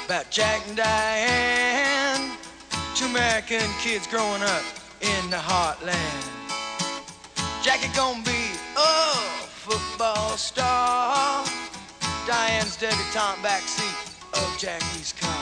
about Jack and Diane, two American kids growing up in the heartland. Jackie gonna be a football star, Diane's debutante backseat of Jackie's car.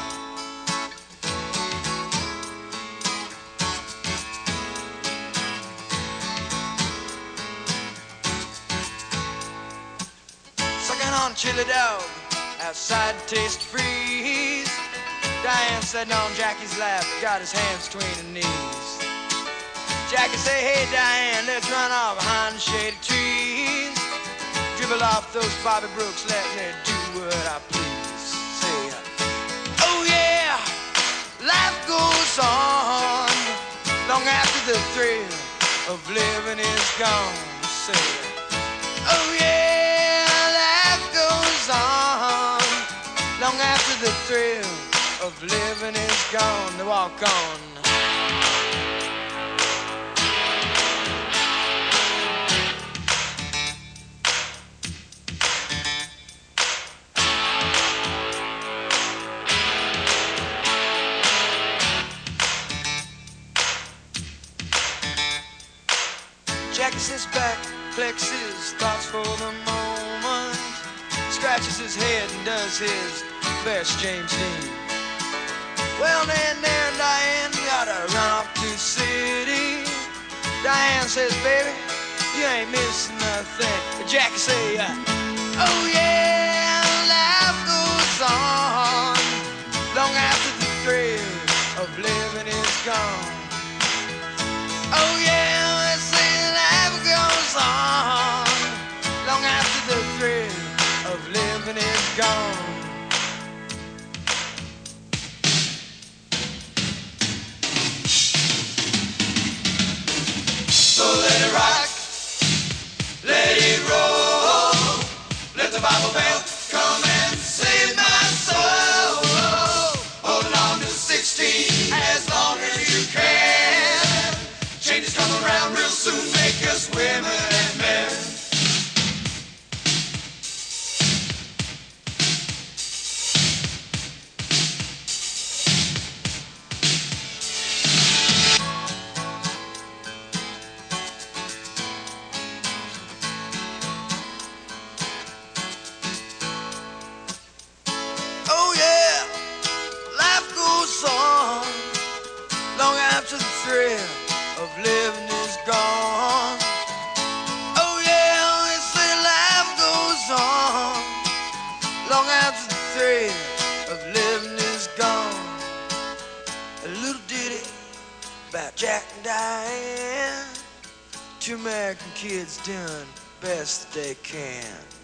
Sucking on chili dog outside Taste Freeze, Diane sitting on Jackie's lap, got his hands between her knees. Jackie say, hey Diane, let's run off behind the shady trees, dribble off those Bobby Brooks, let me do what I please. Say, oh yeah, life goes on long after the thrill of living is gone. Say, oh yeah, life goes on long after the thrill of living is gone. They walk on. Jackie sits back, collects his thoughts for the moment, scratches his head and does his best James Dean. Well, then there, Diane, gotta run off to the city. Diane says, baby, you ain't missing nothing. Jackie say, oh yeah, life goes on long after the thrill of living is gone. Oh yeah, let's say life goes on long after the thrill of living is gone. So let it rock, let it roll, let the Bible Belt come and save my soul. Hold on to 16 as long as you can. Changes come around real soon, make us women and men. Oh yeah, life goes on long after the thrill of living is gone. Oh yeah, they say life goes on long after the thrill of living is gone. A little ditty about Jack and Diane, two American kids doing best they can.